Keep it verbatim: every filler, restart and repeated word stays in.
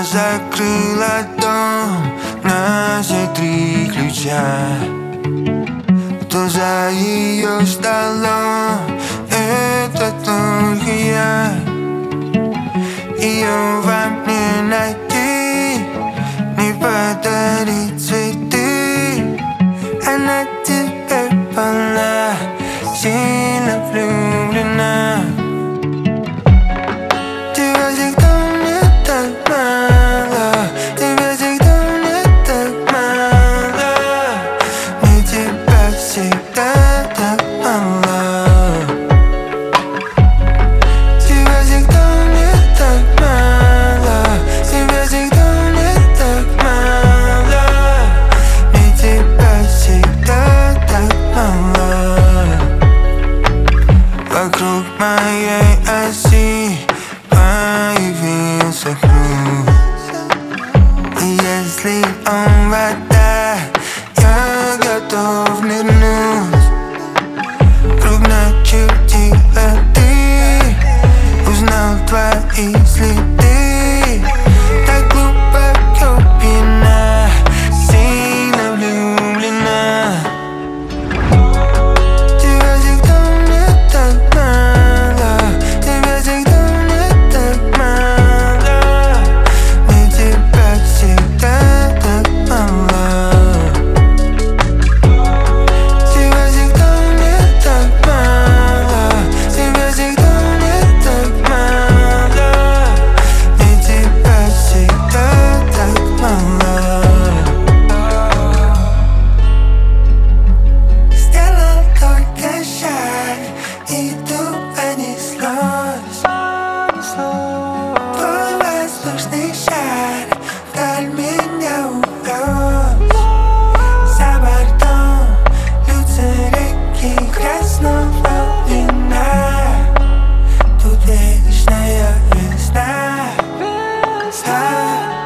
закрыла дом на все три ключа. Кто за ее столом? Это только я. Ее вам не найти, не подарить цветы. Она теперь полна, сильно влюблена. Тебя всегда мне так мало, тебя всегда мне так мало, мне тебя всегда так мало. Тебя всегда мне так мало, тебя всегда мне так мало, мне тебя всегда так мало. Вокруг моей оси появился круг, и если он вода, я готов нырнуть. Круг начертила ты, узнал твои следы. Так глубоко пьяна, сильно влюблена. Тебя всегда мне так мало, тебя всегда мне так мало, мне тебя всегда так мало. Тебя всегда мне так мало, тебя всегда мне так мало, мне тебя всегда так мало. Сделал только шаг, и тут понеслось. Твой воздушный шар вдаль меня увез. За бортом льются реки красного вина. Тут вечная весна.